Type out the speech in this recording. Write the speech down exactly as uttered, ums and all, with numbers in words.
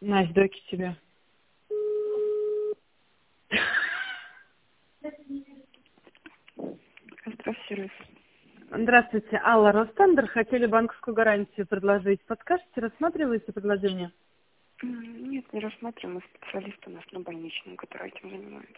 Настя, доки тебе. Здравствуйте. Здравствуйте, Алла, Ростендер. Хотели банковскую гарантию предложить. Подскажете, рассматриваете предложение? Нет, не рассматриваем. Мы специалист у нас на больничном, который этим занимается.